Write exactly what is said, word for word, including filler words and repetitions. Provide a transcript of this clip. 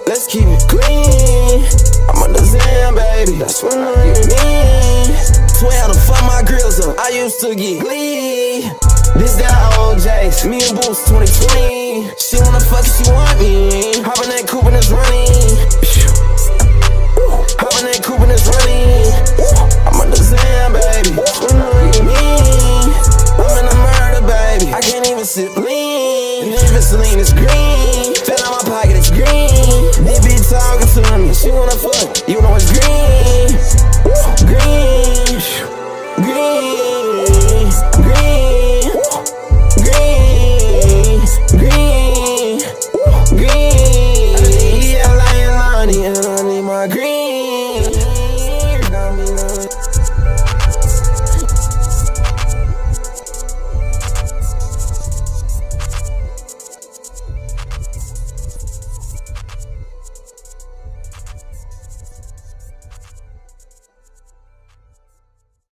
let's keep it clean. I'm on the Zan, baby, that's what I mean. Swear how to fuck my grills up, I used to get glee. This that old Jace, me and Boost twenty twenty. She wanna fuck, she want me. Hop in that coupe and it's running. Hop in that coupe and it's running. I'm on the Zan, baby, that's what I mean. I'm in the murder, baby, I can't even sip lean. And if it's lean, it's green. Fell out my pocket, it's green. This bitch talking to me, she wanna fuck, you know it's green. Green, green, green, green, green.